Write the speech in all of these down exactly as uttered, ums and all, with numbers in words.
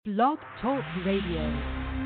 Blog Talk Radio.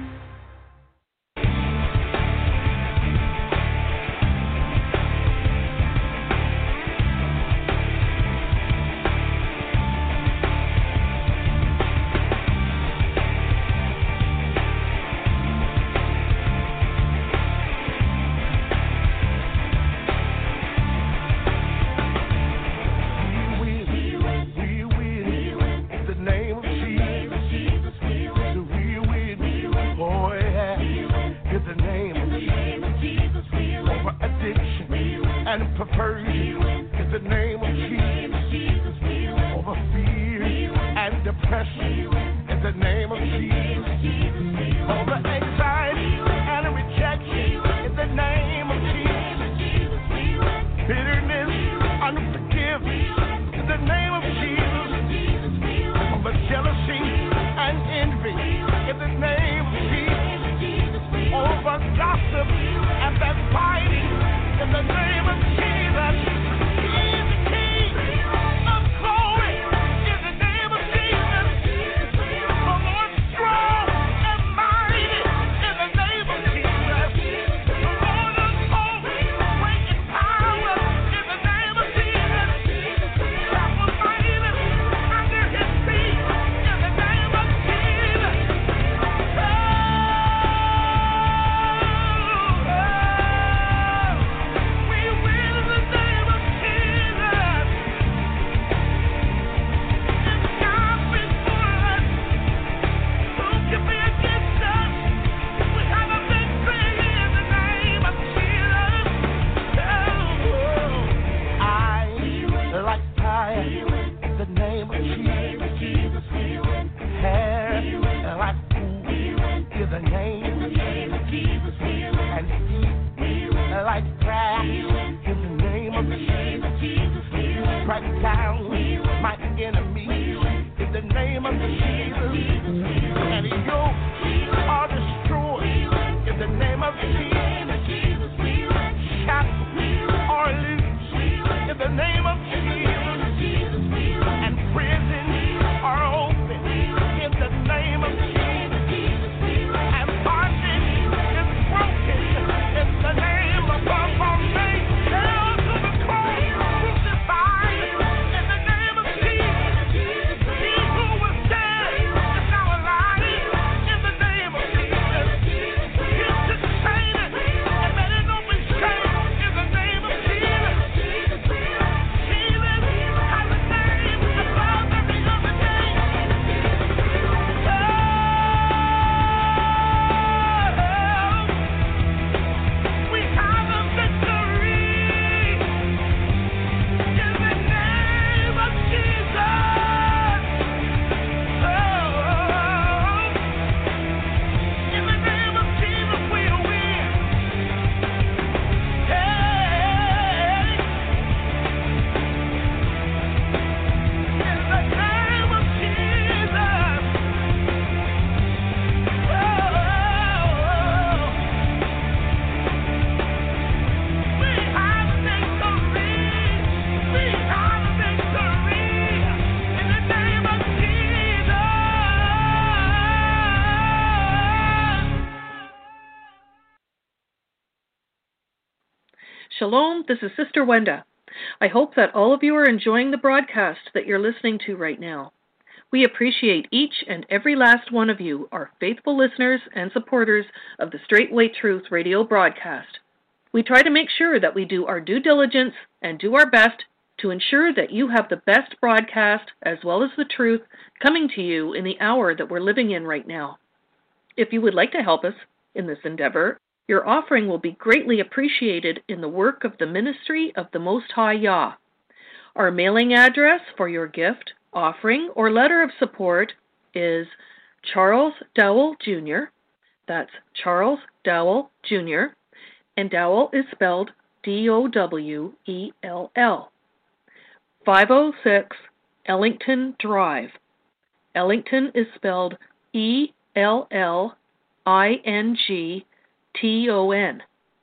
Shalom, this is Sister Wenda. I hope that all of you are enjoying the broadcast that you're listening to right now. We appreciate each and every last one of you, our faithful listeners and supporters of the Straightway Truth radio broadcast. We try to make sure that we do our due diligence and do our best to ensure that you have the best broadcast as well as the truth coming to you in the hour that we're living in right now. If you would like to help us in this endeavor, your offering will be greatly appreciated in the work of the Ministry of the Most High Yah. Our mailing address for your gift, offering, or letter of support is Charles Dowell Junior That's Charles Dowell Junior And Dowell is spelled D O W E L L. five oh six Ellington Drive. Ellington is spelled E L L I N G T O N.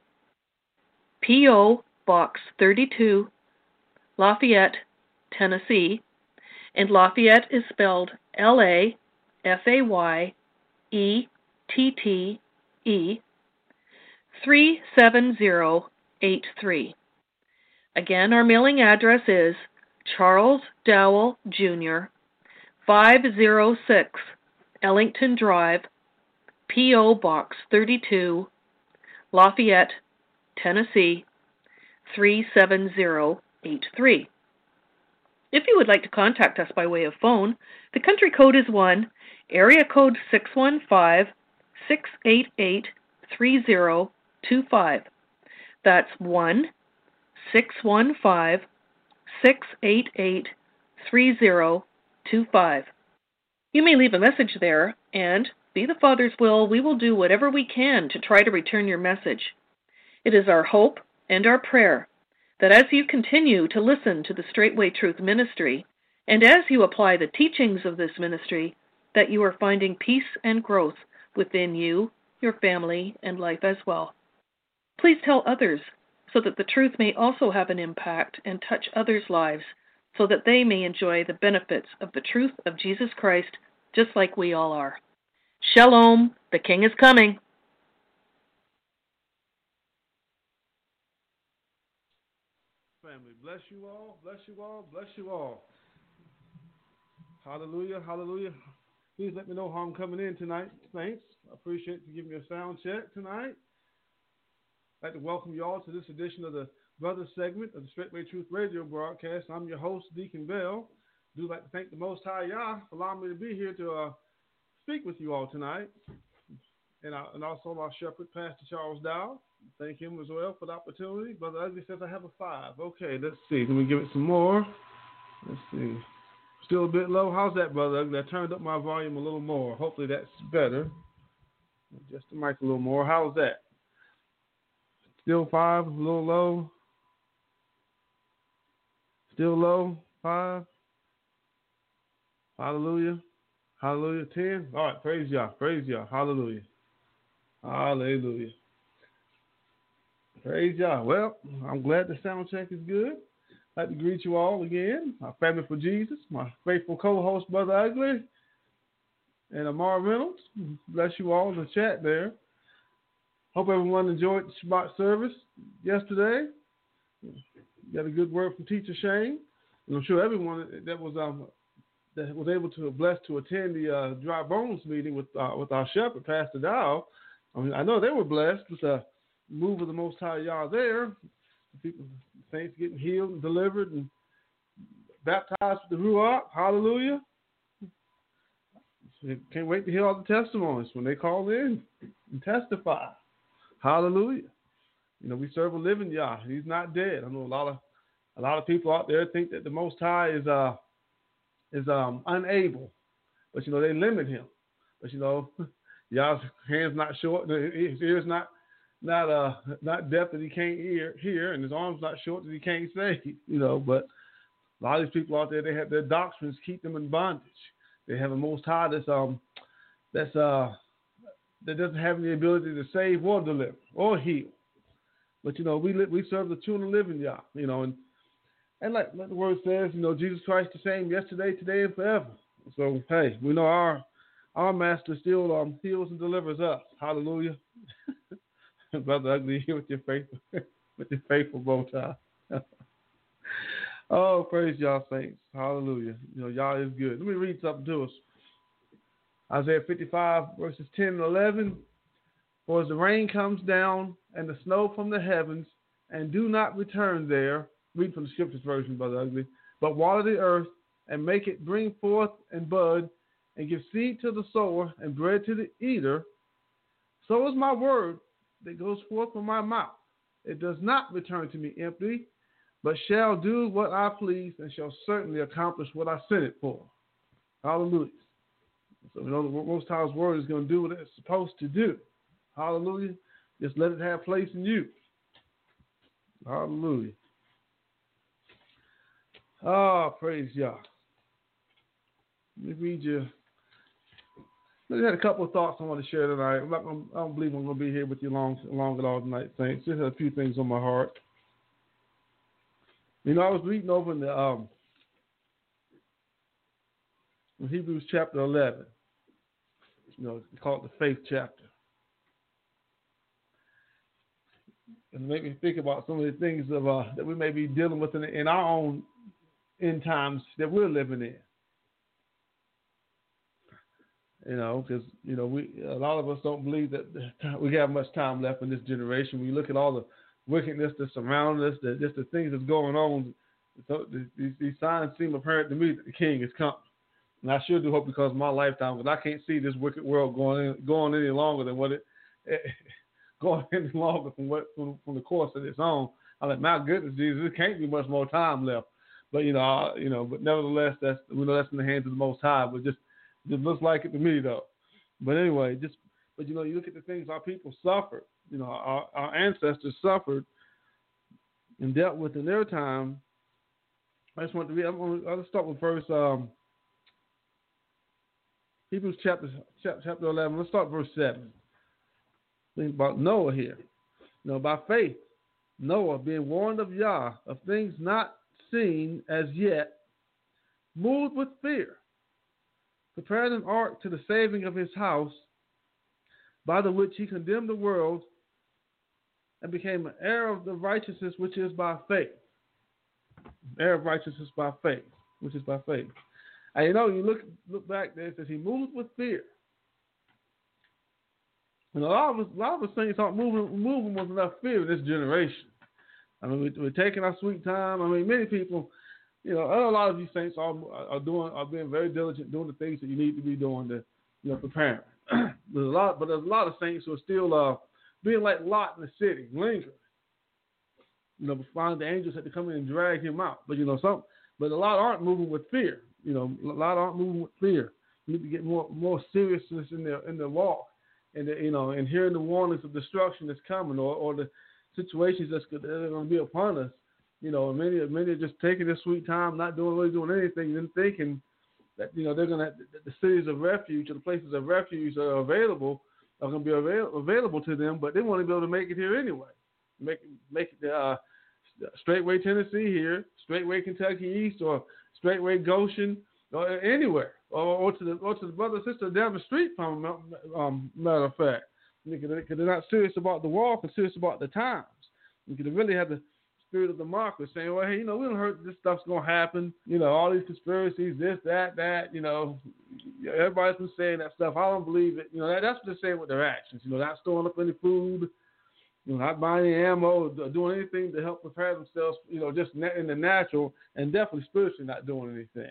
P O. Box thirty-two, Lafayette, Tennessee, and Lafayette is spelled L A F A Y E T T E, three seven zero eight three. Again, our mailing address is Charles Dowell, Junior, five oh six Ellington Drive, P O. Box thirty-two, Lafayette, Tennessee, three seven zero eight three. If you would like to contact us by way of phone, the country code is one, area code six one five, six eight eight, three zero two five. That's one, six one five, six eight eight, three zero two five. You may leave a message there, and, be the Father's will, we will do whatever we can to try to return your message. It is our hope and our prayer that as you continue to listen to the Straightway Truth Ministry, and as you apply the teachings of this ministry, that you are finding peace and growth within you, your family, and life as well. Please tell others so that the truth may also have an impact and touch others' lives so that they may enjoy the benefits of the truth of Jesus Christ just like we all are. Shalom, the King is coming. Family, bless you all, bless you all, bless you all. Hallelujah, hallelujah. Please let me know how I'm coming in tonight. Thanks. I appreciate you giving me a sound check tonight. I'd like to welcome you all to this edition of the Brothers segment of the Straightway Truth Radio broadcast. I'm your host, Deacon Bell. I do like to thank the Most High Yah for allowing me to be here to uh, speak with you all tonight. And, I, and also my shepherd, Pastor Charles Dow. Thank him as well for the opportunity. Brother Ugly says I have a five. Okay, let's see. Let me give it some more. Let's see. Still a bit low. How's that, Brother Ugly? I turned up my volume a little more. Hopefully that's better. Just the mic a little more. How's that? Still five, a little low. Still low, five. Hallelujah. Hallelujah. Ten. All right, praise Yah. Praise Yah. Hallelujah. Hallelujah. Praise Yah. Well, I'm glad the sound check is good. I'd like to greet you all again. My family for Jesus, my faithful co-host, Brother Ugly, and Amar Reynolds. Bless you all in the chat there. Hope everyone enjoyed the Shabbat service yesterday. Got a good word from Teacher Shane. And I'm sure everyone that was um, that was able to bless to attend the uh, Dry Bones meeting with uh, with our shepherd, Pastor Dow. I mean, I know they were blessed with the move of the Most High Yah there. People, saints getting healed and delivered and baptized with the Ruach. Hallelujah. Can't wait to hear all the testimonies when they call in and testify. Hallelujah. You know, we serve a living Yah. He's not dead. I know a lot of a lot of people out there think that the Most High is uh is um unable, but you know they limit him. But you know, Yah's hands not short, his ears not not uh not deaf that he can't hear hear, and his arms not short that he can't say. You know, but a lot of these people out there, they have their doctrines keep them in bondage. They have a Most High that's um that's uh that doesn't have the ability to save or deliver or heal. But you know, we li- we serve the true and living Yah. You know, and and like, like the word says, you know, Jesus Christ the same yesterday, today, and forever. So hey, we know our our Master still um heals and delivers us. Hallelujah. Brother Ugly, here with your faithful with your faithful bow tie. Oh, praise Yah, saints. Hallelujah. You know, Yah is good. Let me read something to us. Isaiah fifty-five, verses ten and eleven. For as the rain comes down and the snow from the heavens, and do not return there, read from the Scriptures version, Brother Ugly, but water the earth and make it bring forth and bud, and give seed to the sower and bread to the eater, so is my word that goes forth from my mouth. It does not return to me empty, but shall do what I please and shall certainly accomplish what I sent it for. Hallelujah. So we know the Most High's word is going to do what it's supposed to do. Hallelujah. Just let it have place in you. Hallelujah. Ah, oh, praise Yah. Let me read you. I had a couple of thoughts I want to share tonight. I'm not gonna, I don't believe I'm going to be here with you long, long at all tonight, saints. Just had a few things on my heart. You know, I was reading over in the um, in Hebrews chapter eleven. You know, it's called the faith chapter. And make me think about some of the things of uh, that we may be dealing with in, in our own end times that we're living in. You know, because you know we a lot of us don't believe that we have much time left in this generation. When you look at all the wickedness that's surrounding us, that just the things that's going on, so these, these signs seem apparent to me that the King is coming. And I sure do hope because of my lifetime, because I can't see this wicked world going in, going any longer than what it. going any longer from what from, from the course of its own. I'm like, my goodness, Jesus, there can't be much more time left. But you know, I, you know, but nevertheless, that's we know that's in the hands of the Most High. But just just looks like it to me, though. But anyway, just but you know, you look at the things our people suffered. You know, our, our ancestors suffered and dealt with in their time. I just want to read. I'm going to, I'll start with verse um, Hebrews chapter chapter eleven. Let's start verse seven. Think about Noah here. You know, by faith, Noah, being warned of Yah, of things not seen as yet, moved with fear, prepared an ark to the saving of his house, by the which he condemned the world and became an heir of the righteousness which is by faith. Heir of righteousness by faith, which is by faith. And you know, you look look back there, it says he moved with fear. And a lot of us, a lot of us things aren't moving, moving with enough fear in this generation. I mean, we, we're taking our sweet time. I mean, many people, you know, a lot of these saints are, are doing, are being very diligent, doing the things that you need to be doing to, you know, preparing. There's a lot, but there's a lot of saints who are still uh, being like Lot in the city, lingering. You know, find the angels had to come in and drag him out. But you know, some, but a lot aren't moving with fear. You know, a lot aren't moving with fear. You need to get more, more seriousness in their in their walk. And the, you know, and hearing the warnings of destruction that's coming, or, or the situations that's that are going to be upon us, you know, and many many are just taking their sweet time, not doing really doing anything, and thinking that you know they're going to the cities of refuge or the places of refuge that are available are going to be avail- available to them, but they want to be able to make it here anyway, make make it uh, straightway Tennessee here, straightway Kentucky East, or straightway Goshen, or anywhere. Or, or to the or to the brother and sister down the street from them, um, matter of fact. Because they're not serious about the walk and serious about the times. Because they really have the spirit of the marker saying, well, hey, you know, we don't heard this stuff's going to happen. You know, all these conspiracies, this, that, that, you know. Everybody's been saying that stuff. I don't believe it. You know, that, that's what they're saying with their actions. You know, not storing up any food, you know, not buying any ammo, doing anything to help prepare themselves, you know, just in the natural, and definitely spiritually not doing anything.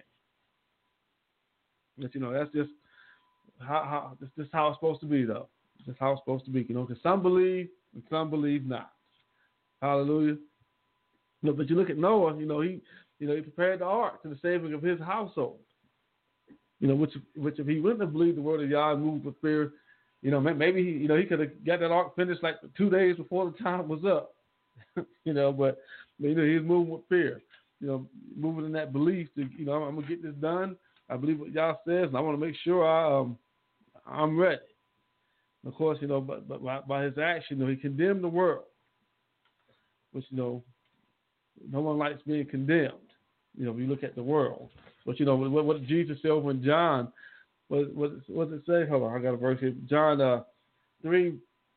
But, you know, that's just how, how this, this is how it's supposed to be, though. This is how it's supposed to be, you know, because some believe and some believe not. Hallelujah. You know, but you look at Noah, you know, he, you know, he prepared the ark to the saving of his household. You know, which, which if he wouldn't have believed the word of Yah and moved with fear, you know, maybe he, you know, he could have got that ark finished like two days before the time was up. you know, but you know, he's moving with fear. You know, moving in that belief to, you know, I'm gonna get this done. I believe what Yah says, and I want to make sure I, um, I'm ready. Of course, you know, but, but by, by his action, you know, he condemned the world, which, you know, no one likes being condemned. You know, when you look at the world. But, you know, what, what did Jesus say over in John? What, what, what does it say? Hold on, I got a verse here. John uh, three,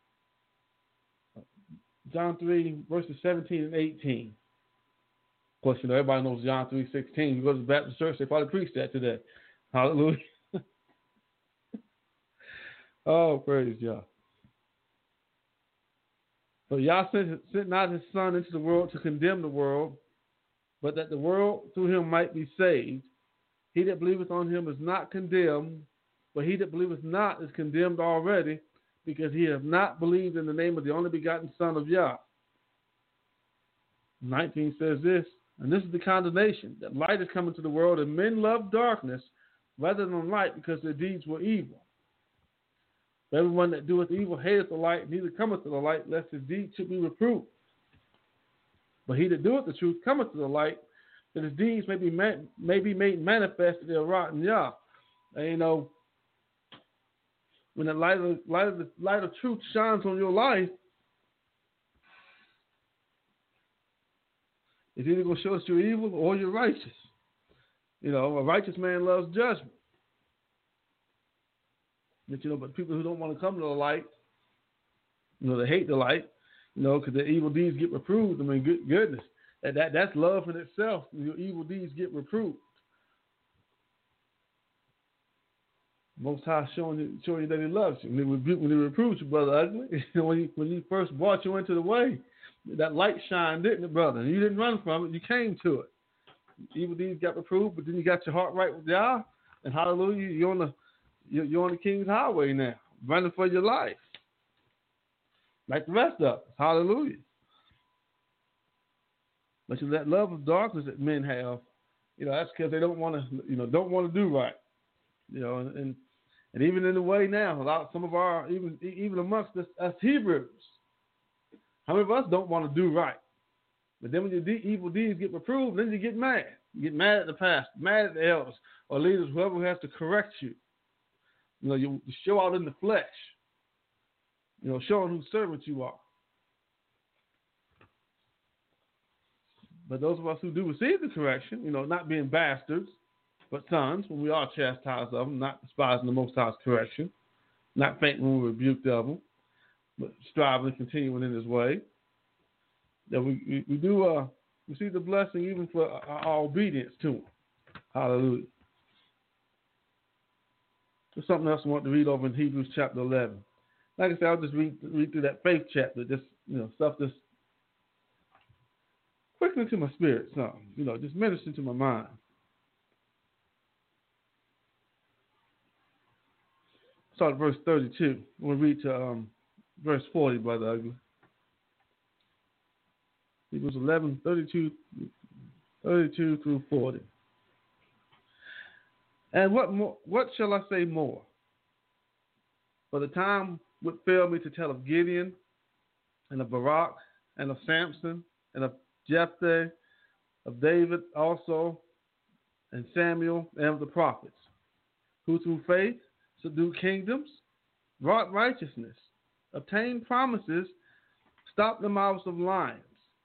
John three, verses seventeen and eighteen. Of course, you know, everybody knows John three sixteen. You go to the Baptist church, they probably preach that today. Hallelujah. Oh, praise Yah. So Yah sent, sent not his Son into the world to condemn the world, but that the world through him might be saved. He that believeth on him is not condemned, but he that believeth not is condemned already, because he hath not believed in the name of the only begotten Son of Yah. nineteen says this, and this is the condemnation, that light is come into the world, and men love darkness rather than light, because their deeds were evil. For everyone that doeth evil hateth the light, neither cometh to the light, lest his deeds should be reproved. But he that doeth the truth cometh to the light, that his deeds may be man, may be made manifest that they are wrought in Yah. And you know, when the light of, light of the light of truth shines on your life, it's either going to show us you're evil or you're righteous. You know, a righteous man loves judgment. But, you know, but people who don't want to come to the light, you know, they hate the light, you know, because their evil deeds get reproved. I mean, good, goodness, that, that that's love in itself. Your evil deeds get reproved. Most High showing you, showing you that He loves you. When He rebuke, when He reproves you, brother ugly. You know, when He when He first brought you into the way, that light shined, didn't it, brother? And you didn't run from it. You came to it. Evil deeds got reproved, but then you got your heart right with Yah, and hallelujah, you're on the you're, you're on the King's highway now, running for your life, like the rest of us. Hallelujah. But you that love of darkness that men have, you know, that's because they don't want to, you know, don't want to do right. You know, and, and and even in the way now, a lot some of our even even amongst us, us Hebrews, how many of us don't want to do right? But then when your de- evil deeds get reproved, then you get mad. You get mad at the pastor, mad at the elders or leaders, whoever has to correct you. You know, you show out in the flesh. You know, showing whose servant you are. But those of us who do receive the correction, you know, not being bastards, but sons, when we are chastised of them, not despising the Most High's correction, not fainting when we're rebuked of them, but striving and continuing in His way, that we, we, we do uh, receive the blessing even for our, our obedience to Him. Hallelujah. There's something else I want to read over in Hebrews chapter eleven. Like I said, I'll just read, read through that faith chapter, just, you know, stuff that's quickly to my spirit, something, you know, just ministering to my mind. Start at verse thirty-two. We'll read to um, verse forty, Brother Ugly. Hebrews eleven, thirty-two, thirty-two through forty. And what more, what shall I say more? For the time would fail me to tell of Gideon, and of Barak, and of Samson, and of Jephthah, of David also, and Samuel, and of the prophets, who through faith subdued kingdoms, wrought righteousness, obtained promises, stopped the mouths of lions,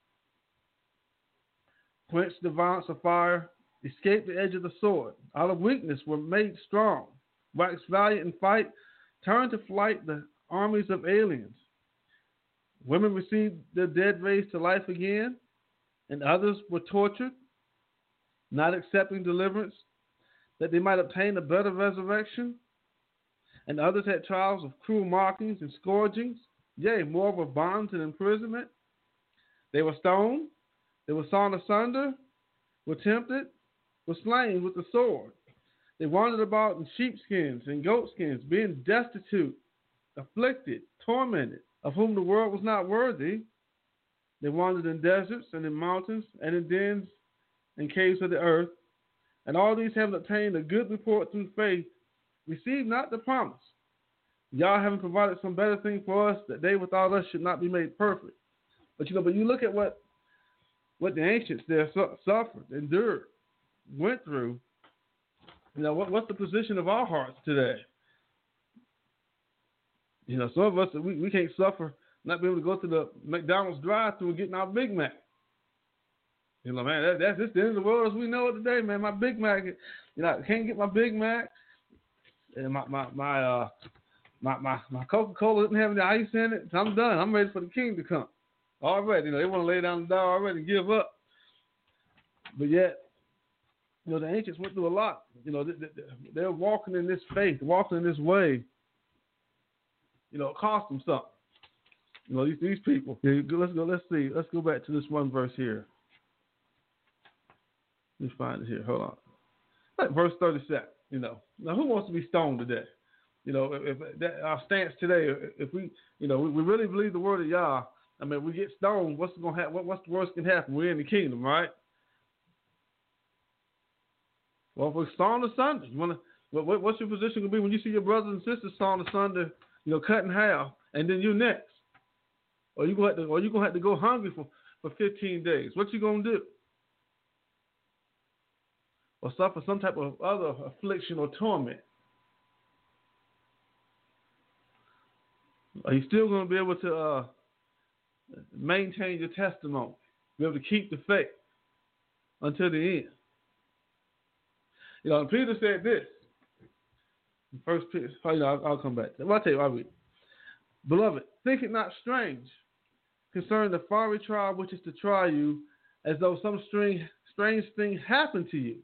quenched the violence of fire, escaped the edge of the sword, out of weakness were made strong, waxed valiant in fight, turned to flight the armies of aliens. Women received their dead raised to life again, and others were tortured, not accepting deliverance, that they might obtain a better resurrection. And others had trials of cruel mockings and scourgings, yea, more of bonds and imprisonment. They were stoned, they were sawn asunder, were tempted, were slain with the sword. They wandered about in sheepskins and goatskins, being destitute, afflicted, tormented, of whom the world was not worthy. They wandered in deserts and in mountains and in dens and caves of the earth. And all these having obtained a good report through faith, received not the promise. Y'all haven't provided some better thing for us, that they without us should not be made perfect. But you know, but you look at what what the ancients there su- suffered, endured, went through. You know, what, what's the position of our hearts today? You know, some of us, we, we can't suffer not being able to go to the McDonald's drive-thru and getting our Big Mac. You know, man, that, that's just the end of the world as we know it today, man. My Big Mac, you know, I can't get my Big Mac, and my my my uh my my, my Coca-Cola didn't have any ice in it. So I'm done. I'm ready for the king to come. Already, you know, they want to lay down the door already and give up. But yet, you know, the ancients went through a lot. You know, they, they, they're walking in this faith, walking in this way. You know, it cost them something. You know, these these people. Let's go. Let's see. Let's go back to this one verse here. Let's find it here. Hold on. Like verse thirty-seven. You know, now who wants to be stoned today? You know, if, if that, our stance today, if we, you know, we, we really believe the word of Yah. I mean, we get stoned. What's going to happen? What, what's the worst can happen? We're in the kingdom, right? Well, if we're sawn asunder, you want to. What, what's your position going to be when you see your brothers and sisters sawn asunder? You know, cut in half, and then you next, or you going to, or you going to have to go hungry for, for fifteen days. What you going to do? Or suffer some type of other affliction or torment? Are you still going to be able to uh, maintain your testimony, be able to keep the faith until the end? You know, and Peter said this. First, oh, you know, I'll, I'll come back. Well, I'll tell you, I'll read. Beloved, think it not strange concerning the fiery trial which is to try you, as though some strange, strange thing happened to you.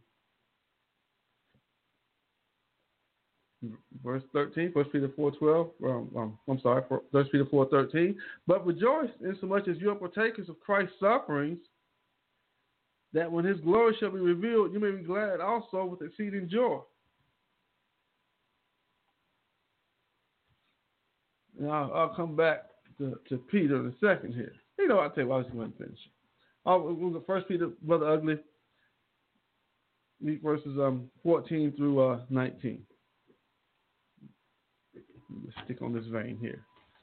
Verse thirteen, First Peter four twelve. Um, um, I'm sorry, First Peter four thirteen. But rejoice insomuch as you are partakers of Christ's sufferings, that when his glory shall be revealed, you may be glad also with exceeding joy. And I'll, I'll come back to, to Peter in a second here. You know, I'll tell you what, I was going to finish. I'll, we'll go First Peter, Brother Ugly, verses um, fourteen through uh, nineteen. Let's stick on this vein here.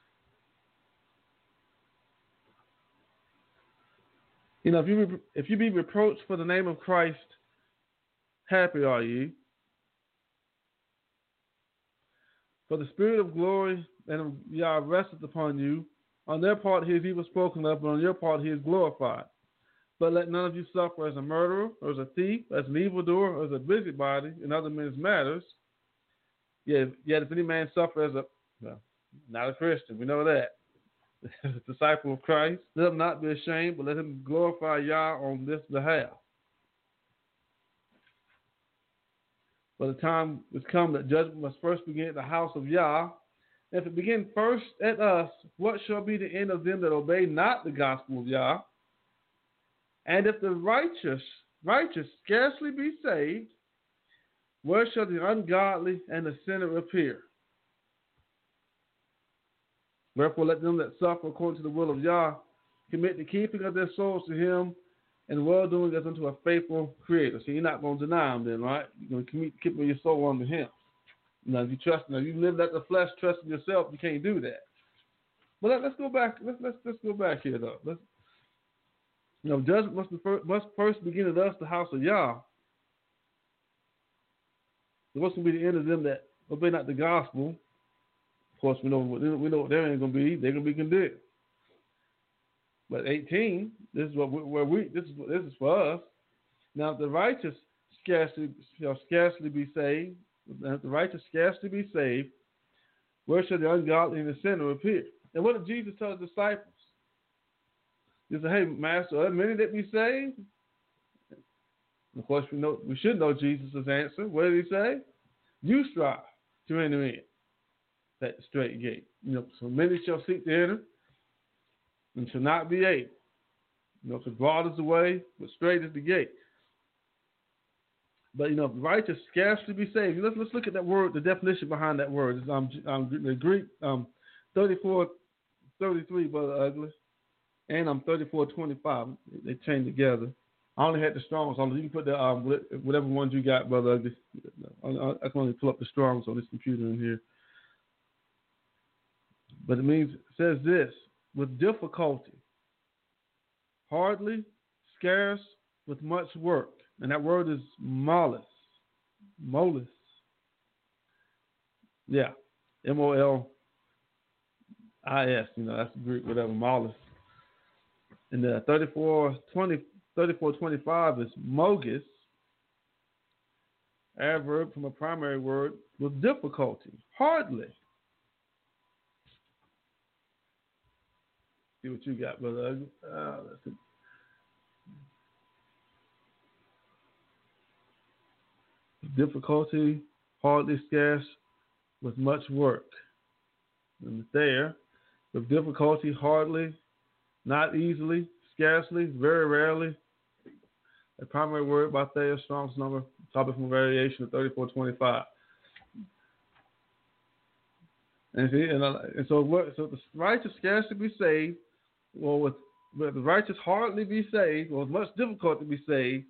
You know, if you if you be reproached for the name of Christ, happy are ye. For the Spirit of glory and of Yah resteth upon you. On their part he is evil spoken of, but on your part he is glorified. But let none of you suffer as a murderer, or as a thief, as an evildoer, or as a busybody in other men's matters. Yet, yet if any man suffer as a, well, not a Christian, we know that, as a disciple of Christ, let him not be ashamed, but let him glorify Yah on this behalf. For the time is come that judgment must first begin at the house of Yah. If it begin first at us, what shall be the end of them that obey not the gospel of Yah? And if the righteous, righteous scarcely be saved, where shall the ungodly and the sinner appear? Wherefore let them that suffer according to the will of Yah commit the keeping of their souls to him, and well-doing as unto a faithful Creator. So you're not going to deny him then, right? You're going to commit keeping your soul unto him. Now, if you trust, now you live at the flesh, trusting yourself, you can't do that. But let, let's go back. Let's let's let's go back here though. Let's, you know, judgment must, first, must first begin at us, the house of Yah. So what's going to be the end of them that obey not the gospel? Of course, we know we know what they're ain't going to be. They're going to be condemned. But eighteen, this is what we, where we this is this is for us. Now, if the righteous scarcely shall scarcely be saved, if the righteous scarcely be saved, where shall the ungodly and the sinner appear? And what did Jesus tell his disciples? He said, "Hey, Master, are there many that be saved?" And of course, we know we should know Jesus' answer. What did he say? You strive to enter in that straight gate. You know, so many shall seek to enter and shall not be able. You know, because broad is the way, but straight is the gate. But, you know, righteous scarcely be saved. Let's, let's look at that word, the definition behind that word. It's um, um, the Greek um, thirty-four thirty-three, Brother Ugly, and I'm um, thirty-four twenty-five. They chain together. I only had the Strongs on. You can put the um, whatever ones you got, Brother Ugly. I can only pull up the Strongs on this computer in here. But it means, it says this, with difficulty, hardly, scarce, with much work. And that word is mollis. Mollis. Yeah. M O L I S. You know, that's the Greek, whatever, mollis. And the thirty-four twenty-five is mogis, adverb from a primary word with difficulty. Hardly. See what you got, Brother. Uh, let's see. Difficulty, hardly, scarce, with much work. And there, with difficulty, hardly, not easily, scarcely, very rarely. A primary word by Thayer, Strong's number, topic from variation of thirty-four twenty-five. And, see, and, uh, and so, what, so the righteous scarcely be saved, or with, with the righteous hardly be saved, or with much difficulty be saved.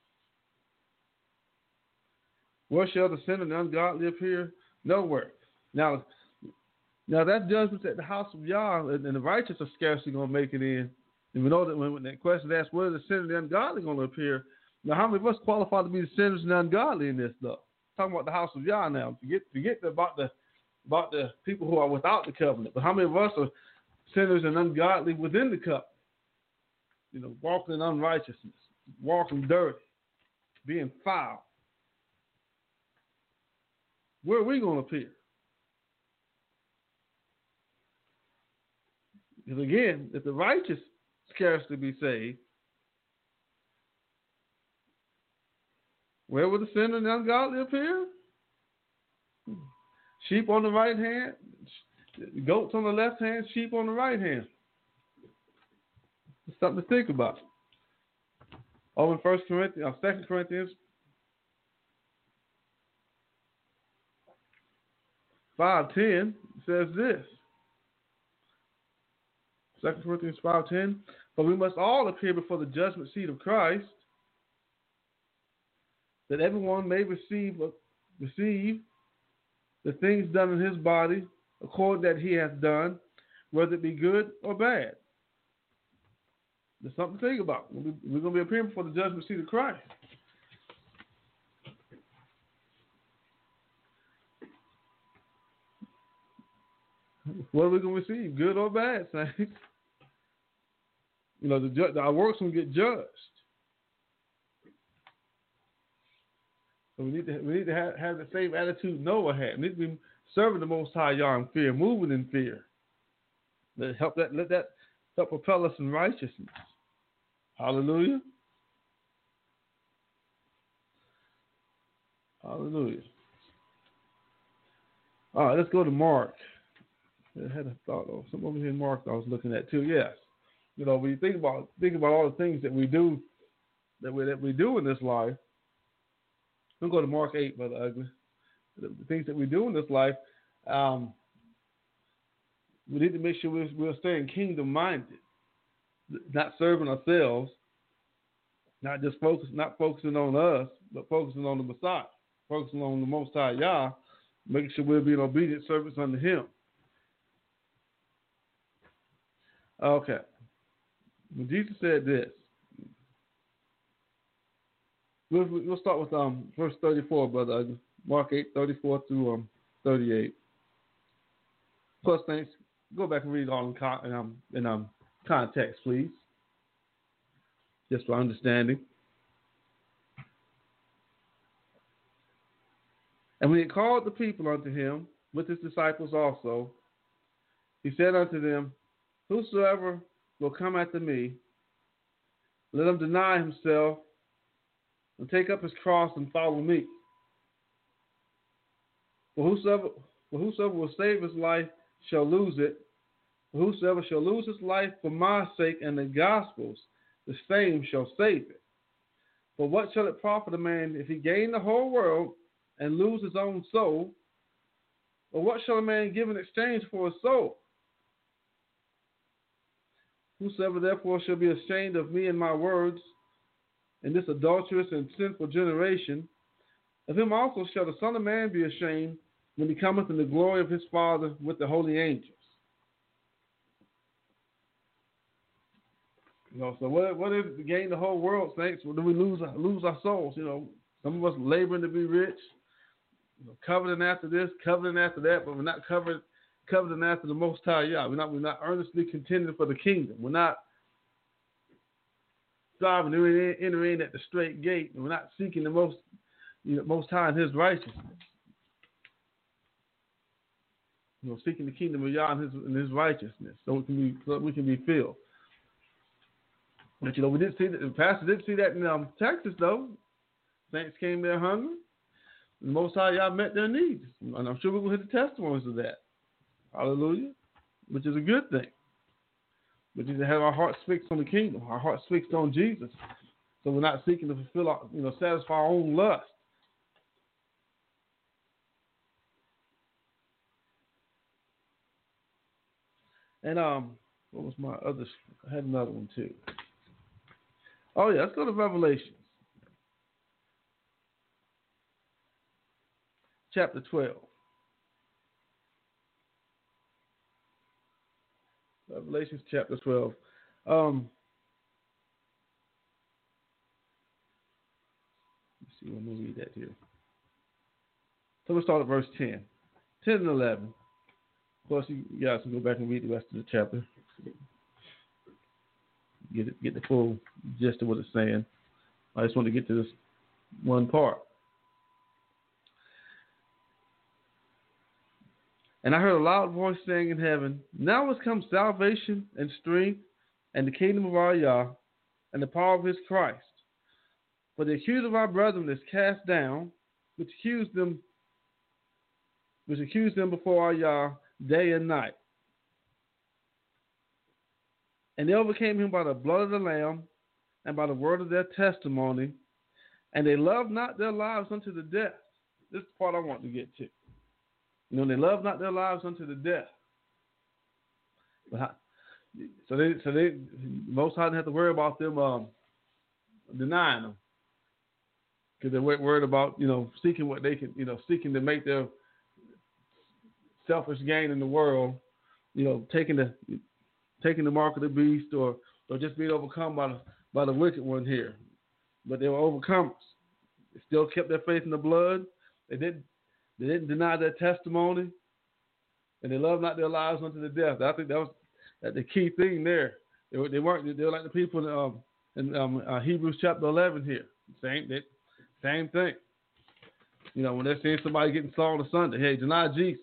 Where shall the sinner and the ungodly appear? Nowhere. Now, now that judgment's at the house of Yah, and, and the righteous are scarcely going to make it in. And we know that when, when that question is asked, where are the sinner and the ungodly going to appear? Now, how many of us qualify to be the sinners and the ungodly in this stuff? Talking about the house of Yah now. Forget, forget about the about the people who are without the covenant. But how many of us are sinners and ungodly within the covenant? You know, walking in unrighteousness, walking dirty, being foul. where are we going to appear? Because again, if the righteous scarcely be saved, where will the sinner and the ungodly appear? Sheep on the right hand, goats on the left hand, sheep on the right hand. It's something to think about. Over in First Corinthians, or Second Corinthians five ten says this. Second Corinthians five ten. But we must all appear before the judgment seat of Christ, that everyone may receive receive the things done in his body according that he hath done, whether it be good or bad. There's something to think about. We're going to be appearing before the judgment seat of Christ. What are we going to receive, good or bad, saints? You know, the ju- our works will get judged. So we need to we need to have, have the same attitude Noah had. We need to be serving the Most High Yah in fear, moving in fear. Let help that let that help propel us in righteousness. Hallelujah. Hallelujah. All right, let's go to Mark. I had a thought of some over here in Mark I was looking at too. Yes, you know, when you think about think about all the things that we do that we that we do in this life. We'll go to Mark eight, Brother Ugly. The, the things that we do in this life, um, we need to make sure we're, we're staying kingdom-minded, not serving ourselves, not just focus, not focusing on us, but focusing on the Messiah, focusing on the Most High Yah, making sure we're being obedient servants unto Him. Okay. When Jesus said this, we'll, we'll start with um, verse thirty-four, Brother. Mark eight, thirty-four through um, thirty-eight. Plus, thanks. Go back and read all in, con- in, um, in um, context, please, just for understanding. And when he called the people unto him, with his disciples also, he said unto them, whosoever will come after me, let him deny himself and take up his cross and follow me. For whosoever, for whosoever will save his life shall lose it. For whosoever shall lose his life for my sake and the gospel's, the same shall save it. For what shall it profit a man if he gain the whole world and lose his own soul? Or what shall a man give in exchange for his soul? Whosoever therefore shall be ashamed of me and my words in this adulterous and sinful generation, of him also shall the Son of Man be ashamed when he cometh in the glory of his Father with the holy angels. You know, so what, what if we gain the whole world, saints? Well, do we lose lose our souls? You know, some of us laboring to be rich, you know, coveting after this, coveting after that, but we're not covered, coveting after the Most High Yah. We're not we're not earnestly contending for the kingdom. We're not striving to enter in at the straight gate, and we're not seeking the most, you know, Most High in His righteousness. You know, seeking the kingdom of Yah and His, and His righteousness, so we can be so we can be filled. But you know, we did see that. The pastor did see that in um, Texas, though. Saints came there hungry. The Most High Yah met their needs, and I'm sure we're going to hit the testimonies of that. Hallelujah, which is a good thing. Which is to have our hearts fixed on the kingdom, our hearts fixed on Jesus, so we're not seeking to fulfill our, you know, satisfy our own lust. And um, what was my other? I had another one too. Oh yeah, let's go to Revelations, chapter twelve. Revelations chapter twelve. Um, let's see, let me read that here. So we'll start at verse ten. ten and eleven. Of course, you guys can go back and read the rest of the chapter. Get it, get the full gist of what it's saying. I just want to get to this one part. And I heard a loud voice saying in heaven, now has come salvation and strength and the kingdom of our Yah and the power of his Christ. For the accuser of our brethren is cast down, which accused them, which accused them before our Yah day and night. And they overcame him by the blood of the Lamb and by the word of their testimony, and they loved not their lives unto the death. This is the part I want to get to. You know, they loved not their lives unto the death. But how, so they, so they, most High didn't have to worry about them um, denying them, because they weren't worried about, you know, seeking what they can, you know, seeking to make their selfish gain in the world, you know, taking the taking the mark of the beast, or or just being overcome by the by the wicked one here. But they were overcomers. They still kept their faith in the blood. They didn't they didn't deny their testimony, and they loved not their lives unto the death. I think that was that the key thing there. They, were, they weren't. They were like the people in, um, in um, uh, Hebrews chapter eleven here. Same they, same thing. You know, when they're seeing somebody getting slaughtered Sunday, hey, deny Jesus.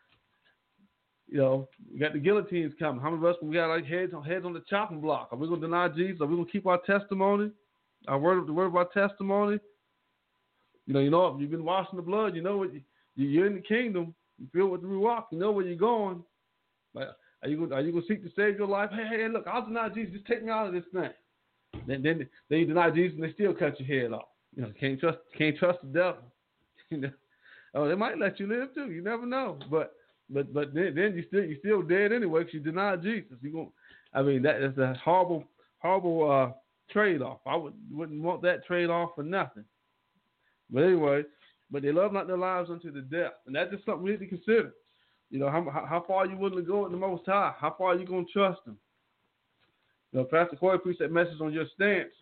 You know, we got the guillotines coming. How many of us we got like heads on heads on the chopping block? Are we going to deny Jesus? Are we going to keep our testimony, our word, the word of our testimony? You know, you know, if you've been washed in the blood, you know what you, you're in the kingdom. You filled with the Ruach. You know where you're going. Like, are you going? Are you going to seek to save your life? Hey, hey, look, I'll deny Jesus. Just take me out of this thing. Then, then, then you deny Jesus, and they still cut your head off. You know, can't trust, can't trust the devil. You know, oh, they might let you live too. You never know, but. But but then, then you still you still dead anyway because you deny Jesus. You going I mean that is a horrible horrible uh, trade off. I would wouldn't want that trade off for nothing. But anyway, but they love not their lives unto the death, and that's just something we need to consider. You know, how how far are you willing to go in the Most High? How far are you going to trust Him? You know, Pastor Corey preached that message on your stance.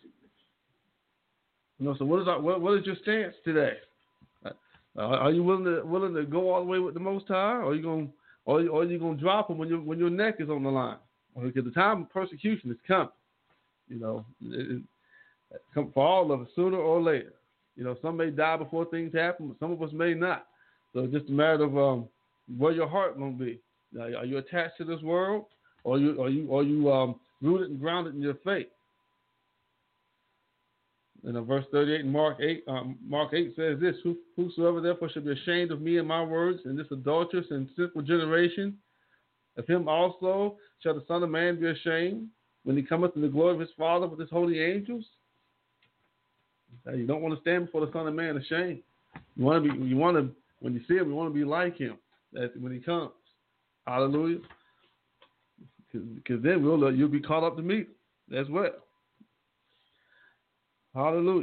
You know, so what is our, what what is your stance today? Uh, are you willing to willing to go all the way with the Most High, or are you going, or, or are you going to drop them when your when your neck is on the line? Because the time of persecution is coming. You know, it, it come for all of us sooner or later. You know, some may die before things happen, but some of us may not. So it's just a matter of um, where your heart going to be. Now, are you attached to this world, or are you are you are you um, rooted and grounded in your faith? And in verse thirty-eight in Mark eight, um, Mark eight says this: whosoever therefore shall be ashamed of me and my words in this adulterous and sinful generation, of him also shall the Son of Man be ashamed when he cometh in the glory of his Father with his holy angels. Now, you don't want to stand before the Son of Man ashamed. You want to be. You want to when you see him, you want to be like him. That when he comes, hallelujah. Because then we'll you'll be caught up to meet him as well. Hallelujah.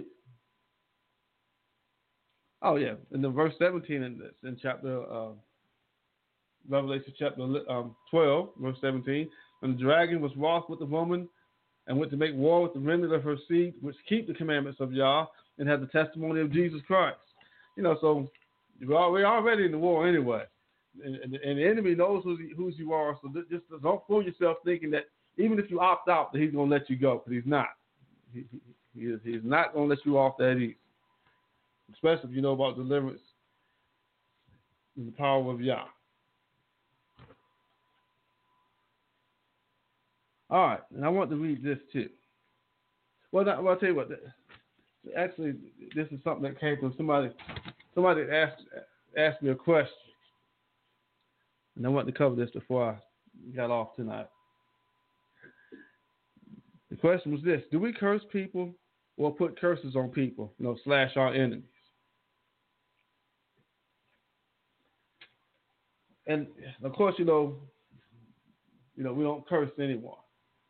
Oh, yeah. In the verse seventeen in this, in chapter, uh, Revelation chapter um, twelve, verse seventeen, and the dragon was wroth with the woman and went to make war with the remnant of her seed, which keep the commandments of Yah and have the testimony of Jesus Christ. You know, so we're already in the war anyway. And, and, and the enemy knows who's, who's you are, so just don't fool yourself thinking that even if you opt out, that he's going to let you go, because he's not. He, he, He is, he is not going to let you off that easy, especially if you know about deliverance and the power of Yah. All right, and I want to read this too. Well, now, well I'll tell you what. Actually, this is something that came from somebody. Somebody asked asked me a question, and I want to cover this before I got off tonight. The question was this: do we curse people or put curses on people, you know, slash our enemies? And of course, you know, you know, we don't curse anyone.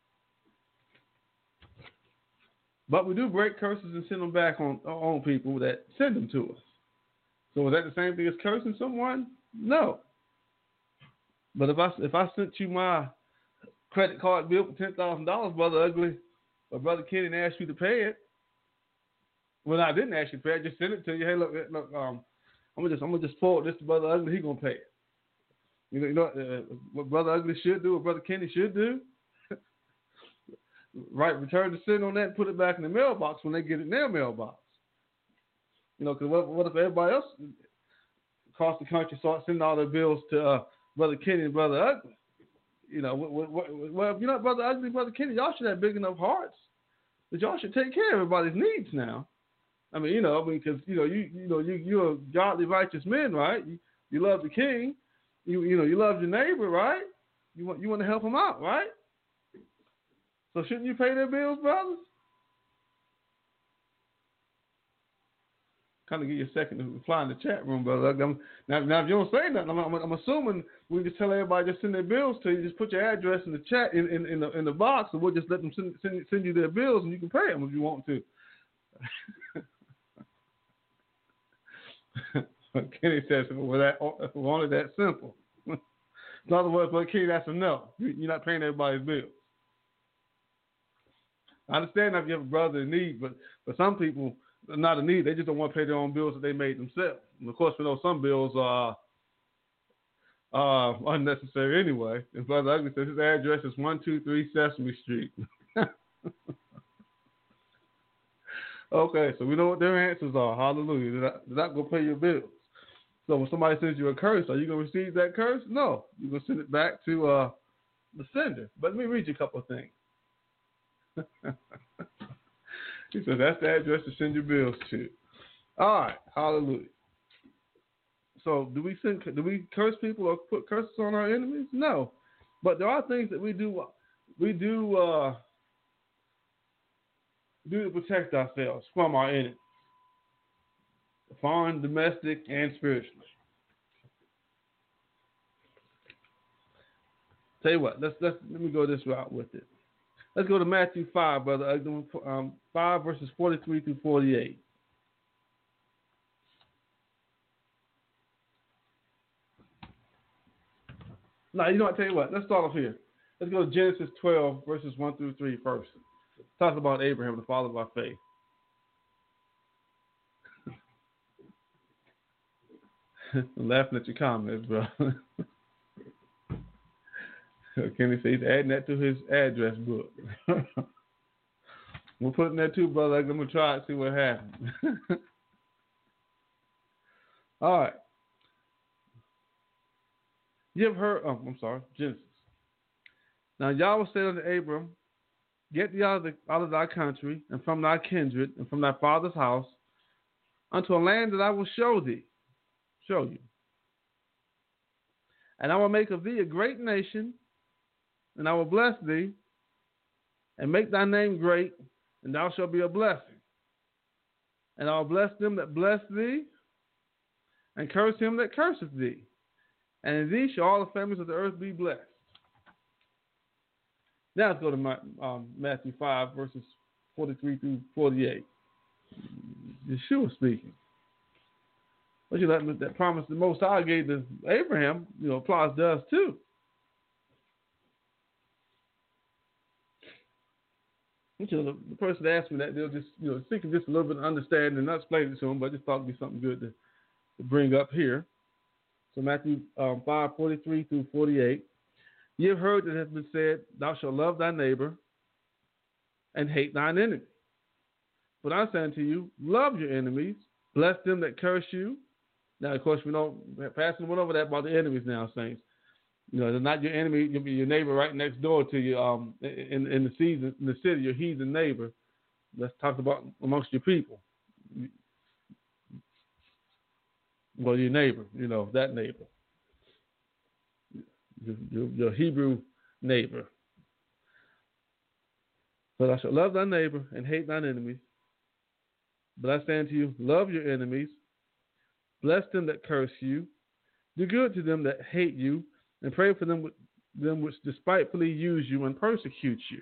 But we do break curses and send them back on on people that send them to us. So is that the same thing as cursing someone? No. But if I if I sent you my credit card bill for ten thousand dollars, Brother Ugly, or Brother Kenny, and asked you to pay it, well, I didn't ask you to pay it. I just sent it to you. Hey, look, look, um, I'm gonna just I'm gonna just forward this to Brother Ugly. He gonna pay it. You know, you know uh, what Brother Ugly should do, what Brother Kenny should do. Right, return the sin on that and put it back in the mailbox when they get it in their mailbox. You know, because what, what if everybody else across the country starts sending all their bills to uh, Brother Kenny and Brother Ugly. You know, well, if you're not Brother Ugly, Brother Kenny, y'all should have big enough hearts that y'all should take care of everybody's needs now. I mean, you know, I mean, because you know, you you know, you you're a godly, righteous man, right? You, you love the King. You you know, you love your neighbor, right? You want you want to help them out, right? So shouldn't you pay their bills, brothers? Kind of give you a second to reply in the chat room, brother. I'm, now, now, if you don't say nothing, I'm, I'm, I'm assuming we just tell everybody just send their bills to you. Just put your address in the chat in, in, in the in the box, and we'll just let them send, send send you their bills, and you can pay them if you want to. Kenny says, "Well, that if it was only that simple." In other words, but Kenny, that's a no. You're not paying everybody's bills. I understand if you have a brother in need, but for some people, not a need. They just don't want to pay their own bills that they made themselves. And of course, we know some bills are uh, unnecessary anyway. And Brother Ugly says his address is one two three Sesame Street. Okay, so we know what their answers are. Hallelujah. They're not, they're not going to pay your bills. So when somebody sends you a curse, are you going to receive that curse? No. You're going to send it back to uh, the sender. But let me read you a couple of things. He said that's the address to send your bills to. All right, hallelujah. So do we send? Do we curse people or put curses on our enemies? No, but there are things that we do. We do uh, do to protect ourselves from our enemies, foreign, domestic, and spiritually. Tell you what, let's let's let me go this route with it. Let's go to Matthew five, brother. Um, five verses forty-three through forty-eight. Now, you know what? I tell you what. Let's start off here. Let's go to Genesis twelve, verses one through three first. Talk about Abraham, the father of our faith. I'm laughing at your comments, bro. Kenny says he's adding that to his address book. We're putting that too, brother. I'm going to try it, see what happens. All right. You have heard, oh, I'm sorry, Genesis. Now Yahweh said unto Abram, get thee out of, the, out of thy country, and from thy kindred, and from thy father's house, unto a land that I will show thee, show you. And I will make of thee a great nation, and I will bless thee, and make thy name great, and thou shalt be a blessing. And I will bless them that bless thee, and curse him that curseth thee. And in thee shall all the families of the earth be blessed. Now let's go to my, um, Matthew five, verses forty-three through forty-eight. Yeshua speaking. But you let that promise the Most High gave to Abraham, you know, applies to us too. You know, the, the person that asked me that, they'll just, you know, seeking just a little bit of understanding, and not explain it to them, but I just thought it'd be something good to, to bring up here. So Matthew um, five, forty-three through forty-eight. You have heard that it has been said, thou shalt love thy neighbor and hate thine enemy. But I say unto you, love your enemies, bless them that curse you. Now, of course, we don't, Pastor went over that about the enemies now, saints. You know, they're not your enemy, you'll be your neighbor right next door to you um, in, in, the season, in the city, your heathen neighbor. Let's talk about amongst your people. Well, your neighbor, you know, that neighbor. Your, your, your Hebrew neighbor. But I shall love thy neighbor and hate thine enemies. But I say unto you, love your enemies, bless them that curse you, do good to them that hate you, and pray for them, them which despitefully use you and persecute you,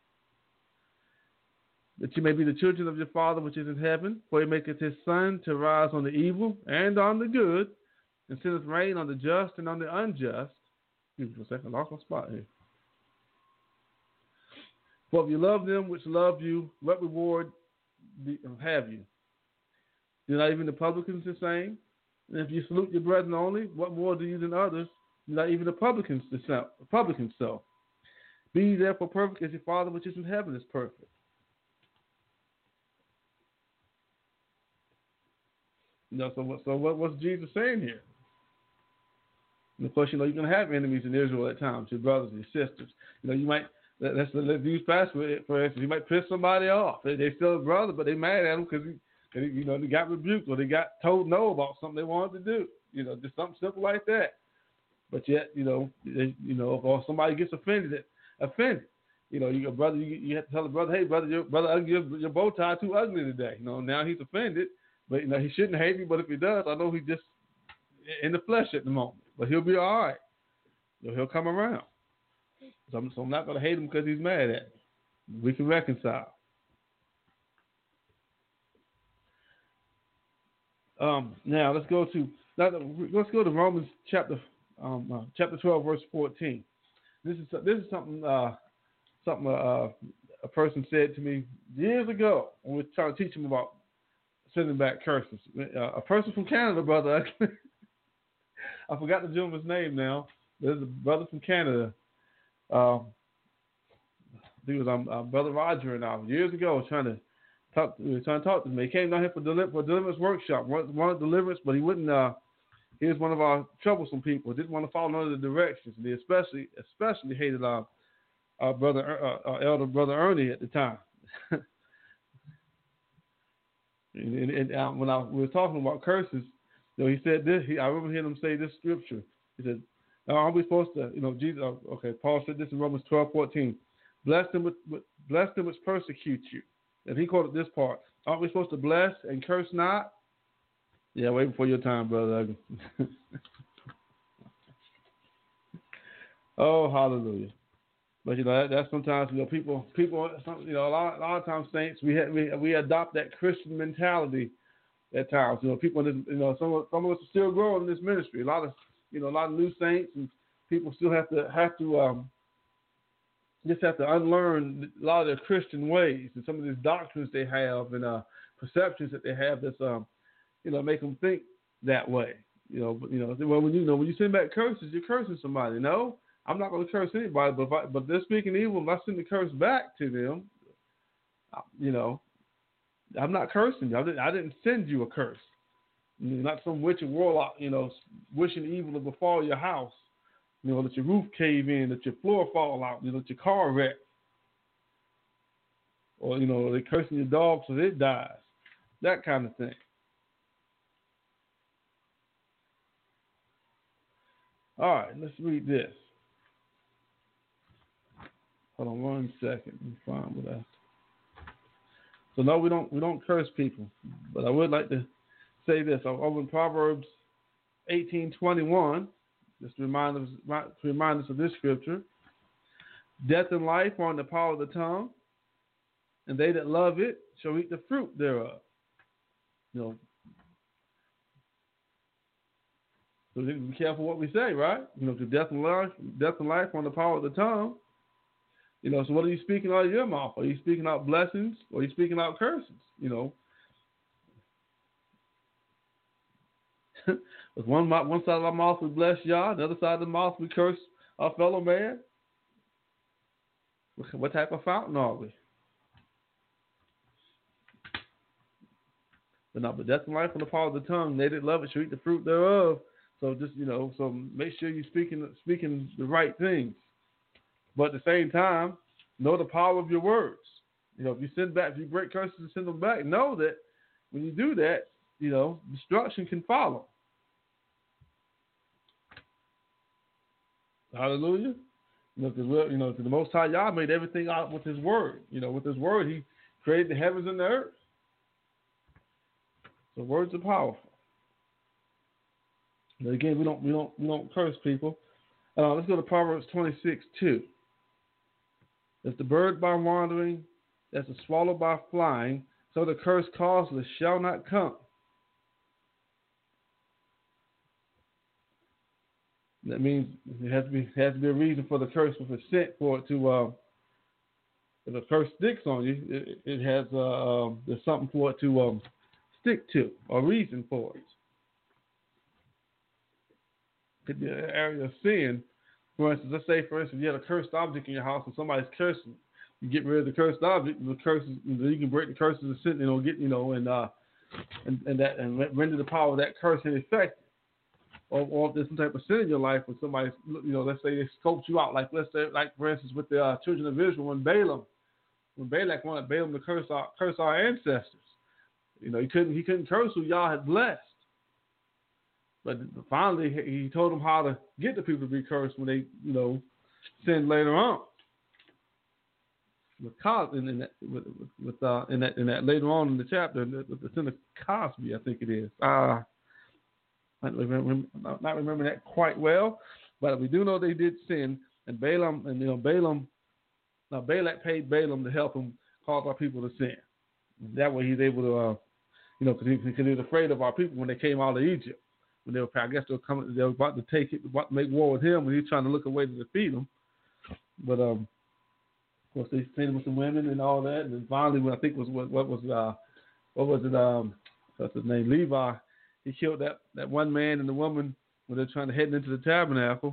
that you may be the children of your Father which is in heaven, for he maketh his sun to rise on the evil and on the good, and sendeth rain on the just and on the unjust. Excuse me for a second, I lost my spot here. For if you love them which love you, what reward have you? Do not even the publicans the same? And if you salute your brethren only, what more do you than others? Not even the publicans the publicans so. Be ye therefore perfect as your Father which is in heaven is perfect. No, so what? So what? What's Jesus saying here? And of course, you know, you're going to have enemies in Israel at times, your brothers and your sisters. You know, you might, let's, let's use pastor for instance, you might piss somebody off. They, they still a brother, but they mad at him because, you know, they got rebuked or they got told no about something they wanted to do. You know, just something simple like that. But yet, you know, they, you know, or somebody gets offended, offended. You know, you brother, you, you have to tell the brother, hey, brother, your brother, your, your bow tie too ugly today. You know, now he's offended, but you know he shouldn't hate me. But if he does, I know he's just in the flesh at the moment. But he'll be all right. You know, he'll come around. So I'm, so I'm not going to hate him because he's mad at me. We can reconcile. Um, now let's go to now, let's go to Romans chapter um, uh, chapter twelve, verse fourteen. This is this is something. Uh, Something uh, a person said to me years ago when we were trying to teach him about sending back curses. Uh, a person from Canada, brother. I forgot the gentleman's name now. There's a brother from Canada. Uh, I think it was um, uh, Brother Roger and I years ago trying to talk. We were trying to talk to him. He came down here for, deli- for a deliverance workshop. Wanted deliverance, but he wouldn't. Uh, he was one of our troublesome people. Didn't want to follow none of the directions. And he especially especially hated our. Our brother, uh, our elder brother Ernie at the time. and, and, and uh, when I we were talking about curses, you know, he said this. He, I remember hearing him say this scripture. He said, "Now, are we supposed to, you know, Jesus? Uh, okay, Paul said this in Romans twelve fourteen. Bless them with, with bless them which persecute you." And he quoted this part. Aren't we supposed to bless and curse not? Yeah, wait before your time, brother. Oh, hallelujah. But you know that, that's sometimes you know people people you know a lot, a lot of times saints we have, we we adopt that Christian mentality at times. You know people you know some of, some of us are still growing in this ministry. A lot of you know a lot of new saints and people still have to have to um, just have to unlearn a lot of their Christian ways and some of these doctrines they have and uh, perceptions that they have that's um you know make them think that way. You know but, you know well when you know when you send back curses you're cursing somebody. No. I'm not going to curse anybody, but if, I, but they're speaking evil. If I send the curse back to them, you know, I'm not cursing you. I didn't, I didn't send you a curse. You're not some witch or warlock, you know, wishing evil to befall your house. You know, that your roof cave in, that your floor fall out, you know, that your car wreck. Or, you know, they're cursing your dog so it dies. That kind of thing. All right, let's read this. Hold on one second. Let me find what I. So no, we don't we don't curse people, but I would like to say this over in Proverbs eighteen twenty-one. Just to remind us to remind us of this scripture: death and life are in the power of the tongue, and they that love it shall eat the fruit thereof. You know. So be careful what we say, right? You know, to death and life, death and life are in the power of the tongue. You know, so what are you speaking out of your mouth? Are you speaking out blessings or are you speaking out curses? You know, with one one side of our mouth we bless Yah, the other side of the mouth we curse our fellow man. What type of fountain are we? But not, but death and life on the power of the tongue. They that love it shall eat the fruit thereof. So just you know, so make sure you're speaking speaking the right things. But at the same time, know the power of your words. You know, if you send back, if you break curses and send them back, know that when you do that, you know, destruction can follow. Hallelujah. You know, because you know, the Most High Yah made everything out with His word. You know, with His word, He created the heavens and the earth. So words are powerful. But again, we don't, we don't, we don't curse people. Uh, let's go to Proverbs twenty-six two. As the bird by wandering, as the swallow by flying, so the curse causeless shall not come. That means it has to be has to be a reason for the curse if it's sent for it to. Uh, if a curse sticks on you, it, it has uh, um, there's something for it to um, stick to, a reason for it. Could be an area of sin. For instance, let's say, for instance, you had a cursed object in your house and somebody's cursing. You get rid of the cursed object, the curses, you can break the curses of sin, you know, get, you know, and uh, and, and that and render the power of that curse ineffective. or, or if there's some type of sin in your life when somebody, you know, let's say they scoped you out, like let's say, like for instance, with the uh, children of Israel, when Balaam, when Balak wanted Balaam to curse our curse our ancestors, you know, he couldn't he couldn't curse who y'all had blessed. But finally, he told them how to get the people to be cursed when they, you know, sinned later on. With Cos in, in that, with, with uh, in that in that later on in the chapter, with the sin of Cosby, I think it is. Uh, I don't remember, not remember that quite well, but we do know they did sin, and Balaam and you know Balaam, now Balak paid Balaam to help him cause our people to sin. That way, he's able to, uh, you know, because he, he was afraid of our people when they came out of Egypt. When they were, I guess they were coming, they were about to take it, about to make war with him, and he's trying to look a way to defeat him. But um, of course, they sinned with some women and all that, and then finally, when I think was what, what was uh, what was it? Um, what's his name? Levi. He killed that, that one man and the woman when they're trying to head into the tabernacle.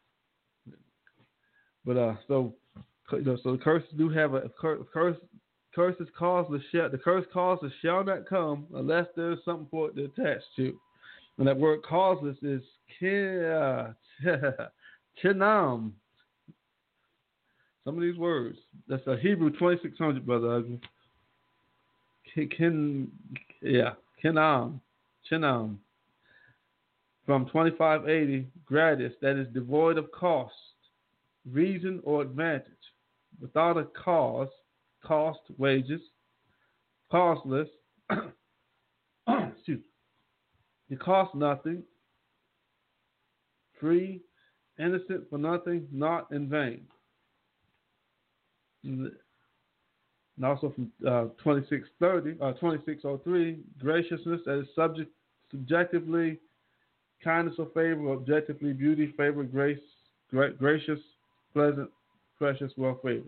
But uh, so you know, so the curses do have a curse. Curses causeless shall the curse causeless shall not come unless there is something for it to attach to. And that word causeless is chinam. Some of these words. That's a Hebrew twenty-six hundred, Brother Ugly. Kin, yeah, kinam. Chinam. From twenty-five eighty, gratis, that is devoid of cost, reason, or advantage. Without a cause, cost, wages, costless, excuse me. It costs nothing, free, innocent for nothing, not in vain. And also from uh, twenty-six thirty, uh, twenty-six oh three, graciousness that is subject, subjectively kindness or favor, objectively beauty, favor, grace, gra- gracious, pleasant, precious, well favored.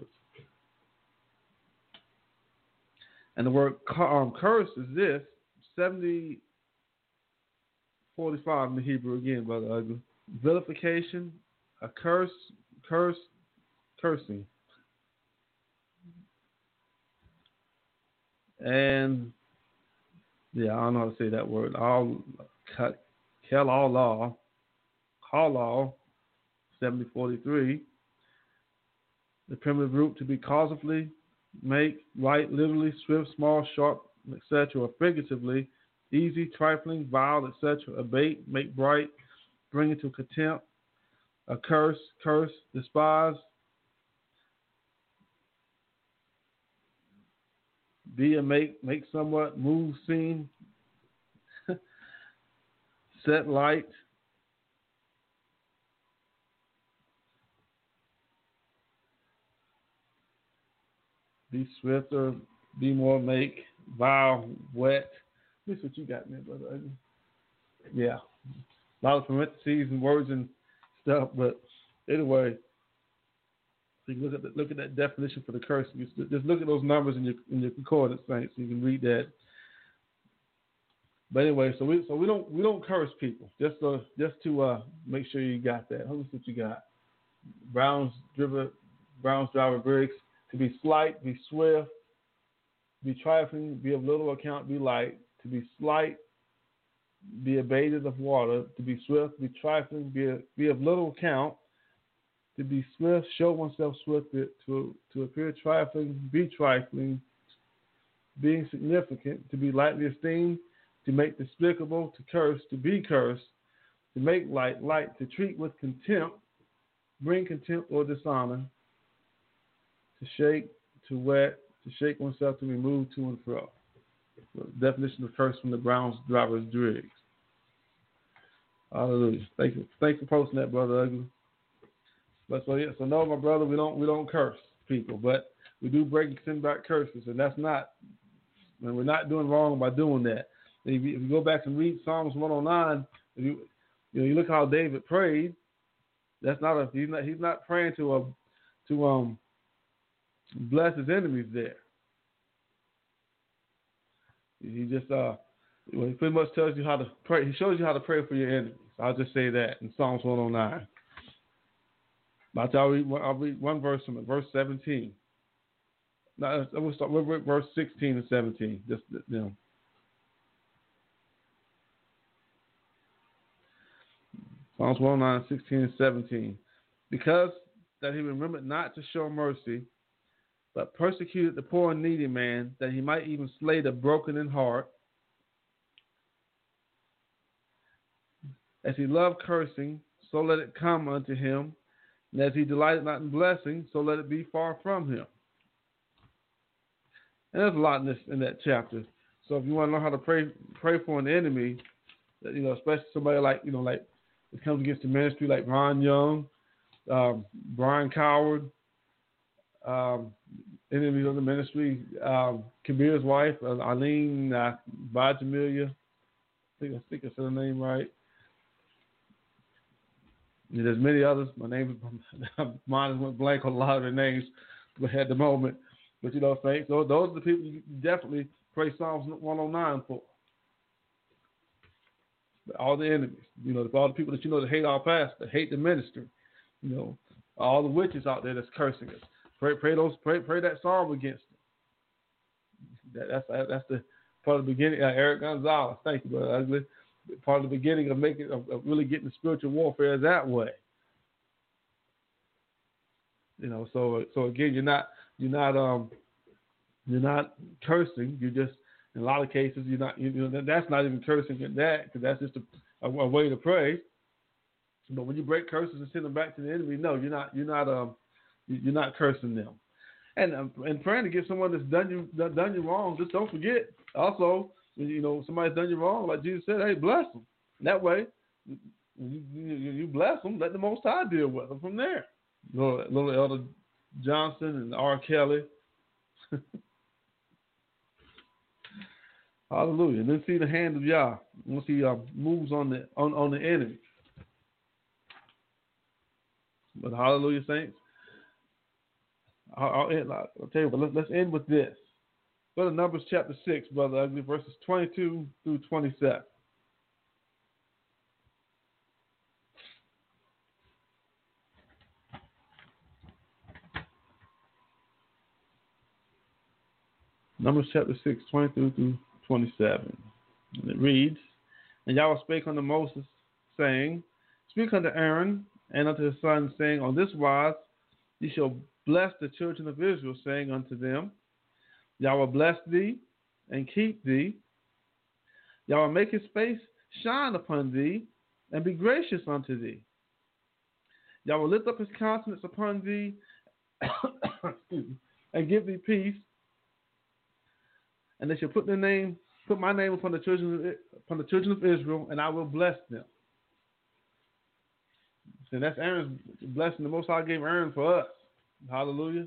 And the word um, curse is this, seventy forty-five in the Hebrew again, Brother Ugly. Vilification, a curse, curse, cursing. And, yeah, I don't know how to say that word. All, cut, kel all law, call all, seventy forty-three. The primitive root to be causally, make, right, literally, swift, small, sharp, et cetera, or figuratively, easy, trifling, vile, et cetera, abate, make bright, bring into contempt, a curse, curse, despise, be a make, make somewhat, move, seem, set light, be swifter, be more, make, vile, wet. This is what you got there, Brother. Yeah. A lot of parentheses and words and stuff, but anyway, so you can look at the, look at that definition for the curse. You just look at those numbers in your in your concordance, Saints, so you can read that. But anyway, so we so we don't we don't curse people. Just to just to uh, make sure you got that. Let me see what you got. Browns driver Browns driver Briggs, to be slight, be swift, be trifling, be of little account, be light, to be slight, be abated of water, to be swift, be trifling, be, a, be of little account, to be swift, show oneself swift, to, to appear trifling, be trifling, being significant, to be lightly esteemed, to make despicable, to curse, to be cursed, to make light, light, to treat with contempt, bring contempt or dishonor, to shake, to wet, to shake oneself, to be moved to and fro. So, definition of curse from the Browns driver's Driggs. Hallelujah. Thank you. Thanks for posting that, Brother Ugly. But so yeah, so no, my brother, we don't we don't curse people, but we do break and send back curses, and that's not, and we're not doing wrong by doing that. If you, if you go back and read Psalms one oh nine, if you you know you look how David prayed. That's not a he's not he's not praying to a to um bless his enemies there. He just uh well, he pretty much tells you how to pray. He shows you how to pray for your enemies. I'll just say that in Psalms one oh nine. But I'll read, I'll read one verse from it, verse seventeen. Now, I'm going to start with verse sixteen and seventeen. Just, you know. Psalms one oh nine, sixteen and seventeen. Because that he remembered not to show mercy, but persecuted the poor and needy man, that he might even slay the broken in heart. As he loved cursing, so let it come unto him. And as he delighted not in blessing, so let it be far from him. And there's a lot in this in that chapter. So if you want to know how to pray pray for an enemy, that, you know, especially somebody like, you know, like it comes against the ministry, like Ron Young, um, Brian Coward, um, enemies of the ministry, um, Kabir's wife, uh, Eileen uh, Bajamilia, I think I think I said her name right. And there's many others. My name, mine went blank on a lot of their names at the moment. But you know, saints, those, those are the people you definitely pray Psalms one oh nine for. All the enemies, you know, all the people that you know that hate our pastor, that hate the ministry, you know, all the witches out there that's cursing us. Pray, pray those, pray, pray that psalm against them. That, that's that's the part of the beginning. Uh, Eric Gonzalez, thank you, brother Ugly. Part of the beginning of making of, of really getting the spiritual warfare is that way. You know, so so again, you're not you're not um you're not cursing. You just in a lot of cases you're not you know that's not even cursing at that, because that's just a, a, a way to pray. But when you break curses and send them back to the enemy, no, you're not you're not um you're not cursing them. And um, and praying to give someone that's done you done you wrong. Just don't forget also. You know, somebody's done you wrong, like Jesus said, hey, bless them. That way, you, you, you bless them, let the Most High deal with them from there. Little, little Elder Johnson and R. Kelly. Hallelujah. And then see the hand of Yah once he uh, moves on the on, on the enemy. But hallelujah, saints. I'll, I'll, end, I'll tell you, but let's, let's end with this. Go to Numbers chapter six, Brother Ugly, verses twenty-two through twenty-seven. Numbers chapter six, twenty-two through twenty-seven. And it reads, And Yahweh spake unto Moses, saying, Speak unto Aaron and unto his sons, saying, On this wise ye shall bless the children of Israel, saying unto them, Yahweh bless thee and keep thee. Yahweh make his face shine upon thee and be gracious unto thee. Yahweh lift up his countenance upon thee and give thee peace. And they shall put their name, put my name upon the children of, upon the children of Israel, and I will bless them. So that's Aaron's blessing. The Most High gave Aaron for us. Hallelujah.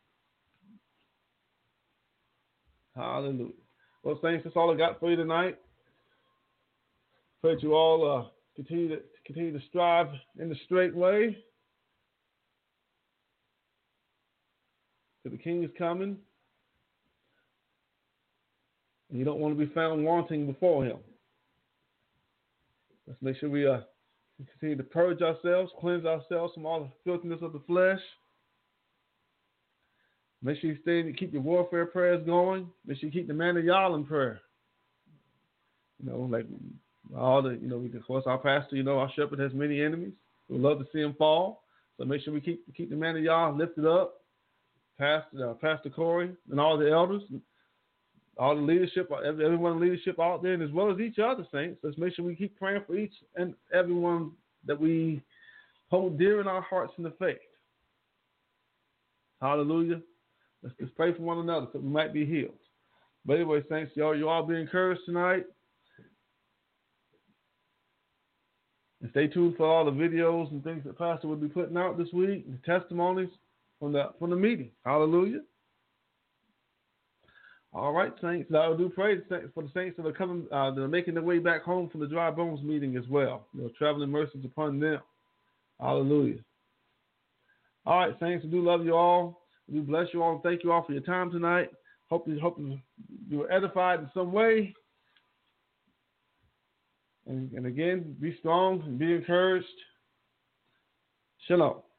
Hallelujah. Well, saints, that's all I got for you tonight. Pray that you all uh, continue to continue to strive in the straight way. Because the King is coming, and you don't want to be found wanting before him. Let's make sure we uh, continue to purge ourselves, cleanse ourselves from all the filthiness of the flesh. Make sure you stay and keep your warfare prayers going. Make sure you keep the man of Yah in prayer. You know, like all the, you know, we, of course, our pastor, you know, our shepherd has many enemies. We love to see him fall. So make sure we keep keep the man of Yah lifted up. Pastor, uh, Pastor Corey and all the elders, all the leadership, everyone in leadership out there, and as well as each other, saints. Let's make sure we keep praying for each and everyone that we hold dear in our hearts in the faith. Hallelujah. Let's just pray for one another so we might be healed. But anyway, saints, y'all, you all be encouraged tonight. And stay tuned for all the videos and things that Pastor will be putting out this week, and testimonies from the from the meeting. Hallelujah. All right, saints. I do pray for the saints that are coming, uh, that are making their way back home from the Dry Bones meeting as well. You know, traveling mercies upon them. Hallelujah. All right, saints. I do love you all. We bless you all and thank you all for your time tonight. Hope you, hope you were edified in some way. And, and again, be strong and be encouraged. Shalom.